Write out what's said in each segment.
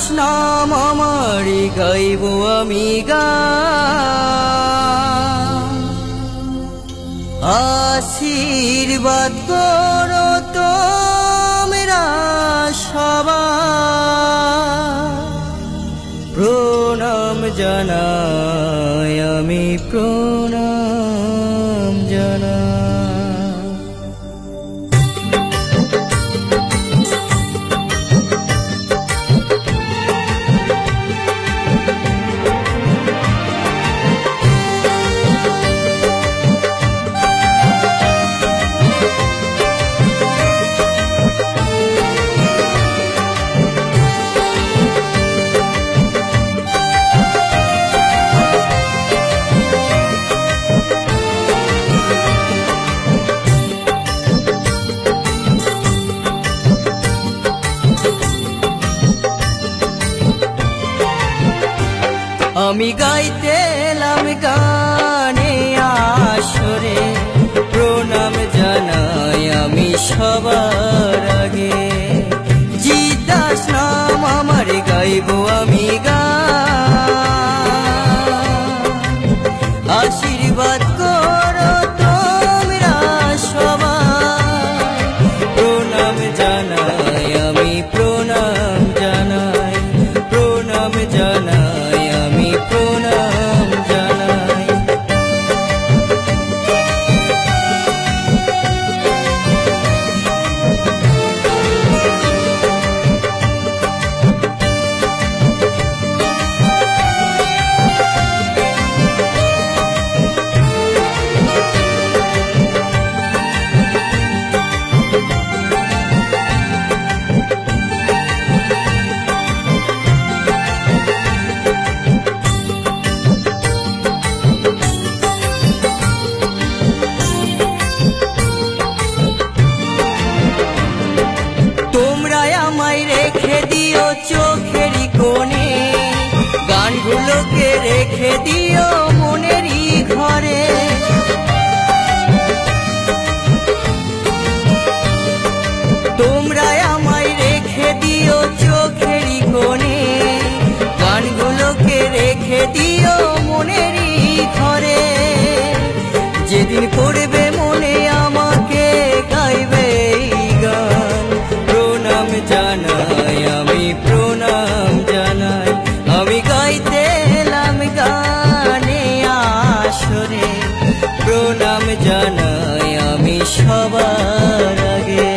নাম আমারি গাইব আমি গান। আশীর্বাদ করো তোমরা সবাই, প্রণাম জানাই আমি প্রণাম জানাই। আমি গাইতে এলাম গানে আসরে, প্রণাম জানাই আমি সবার আগে। জিৎ দাস নাম আমার গাইব আমি গান। আশীর্বাদ করো তোমরা সবাই, প্রণাম জানাই আমি প্রণাম জানাই, প্রণাম জানাই আমি প্রণাম জানাই। রেখে দিও চোখেরই কোণে, গানগুলোকে রেখে দিও মনেরই ঘরে। তোমরা আমায় রেখে দিও চোখেরই কোণে, গানগুলোকে রেখে দিও মনেরই ঘরে। যেদিন পড়বে মনে আমাকে গাইবে এই গান, প্রণাম জানাই আমি প্রণাম জানাই। আমি গাইতে এলাম গানে আসরে, প্রণাম জানাই আমি সবার আগে।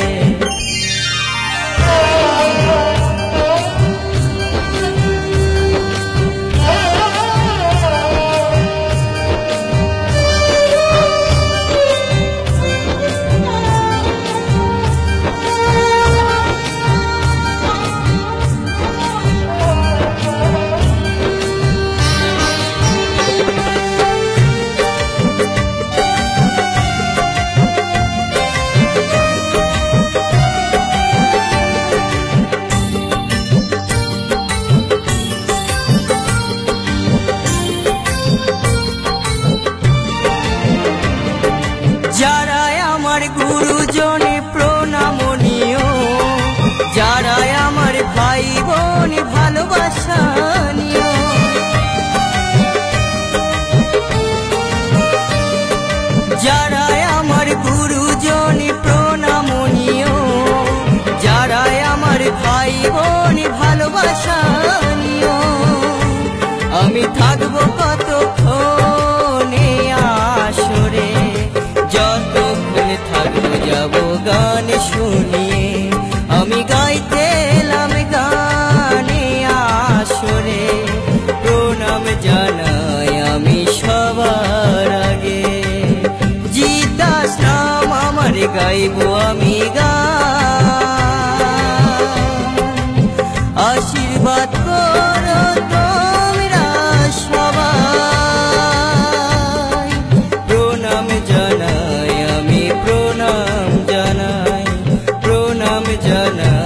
যারা আমার গুরুজনে প্রণাম নিও, যারা আমার ভাই বোন ভালোবাসা নিও। যারা আমার গুরুজনে প্রণাম নিও, যারা আমার ভাই বোন ভালোবাসা নিও। আমি থাকবো কতক্ষণে আসরে, যতক্ষণ থাকবো যাবো গান শুনিয়ে। আমি গাইতে এলাম গানে আসরে, প্রণাম জানাই আমি সবার আগে। জিৎ দাস নাম আমার গাইব আমি গান। আশীর্বাদ করো তোমরা সবাই, প্রণাম জানাই আমি প্রণাম জানাই, প্রণাম জানাই।